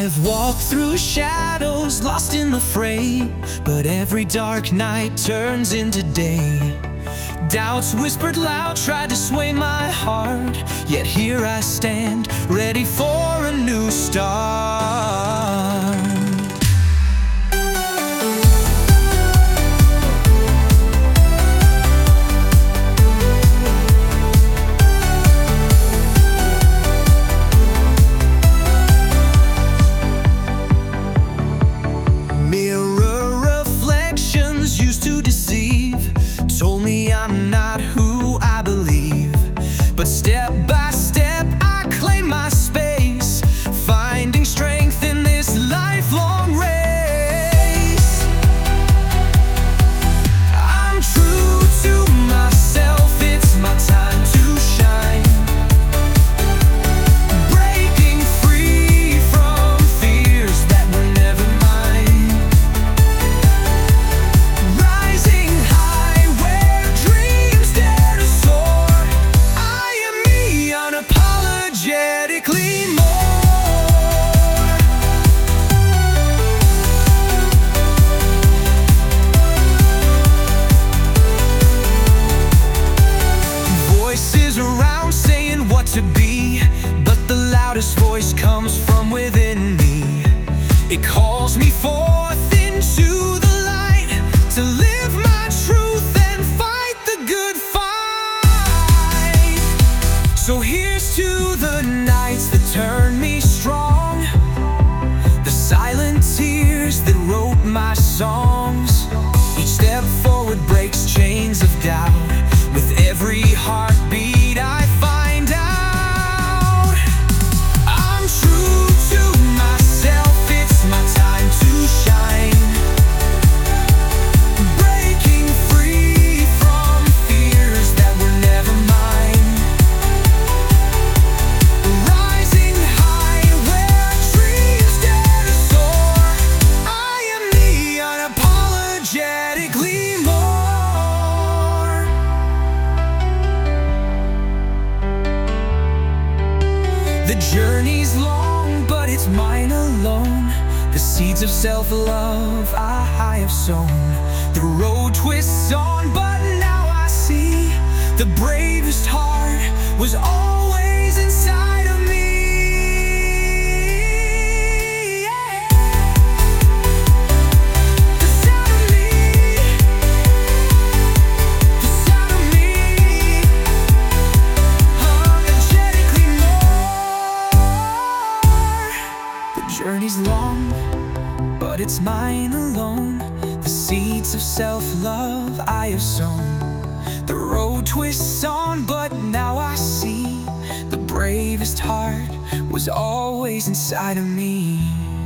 I've walked through shadows, lost in the fray, but every dark night turns into day. Doubts whispered loud, tried to sway my heart, yet here I stand, ready for a new start. Told me I'm not who I believe, but step by step I claim my space, finding strength in this lifelong race. I'm true to myself, it's my time to shine, breaking free from fears that were never mine, rising high, unapologetically more. Voices around saying what to be, but the loudest voice comes from within me. It calls me forth into the light to live my truth and fight the good fight. So here's to the nights that turned me strong, the silent tears that wrote my songs. Each step forward breaks chains of doubt. With every heartbeat I find out I'm true to myself, it's my time to shine, breaking free from fears that were never mine, rising high where dreams dare to soar. I am me, unapologetically more. The journey's long, but it's mine alone. The seeds of self-love I have sown. The road twists on, but now I see the bravest heart was always inside of me. The sound of me, the sound of me, unapologetically more. The journey's long, but it's mine alone. The seeds of self-love I have sown. The road twists on, but now I see the bravest heart was always inside of me.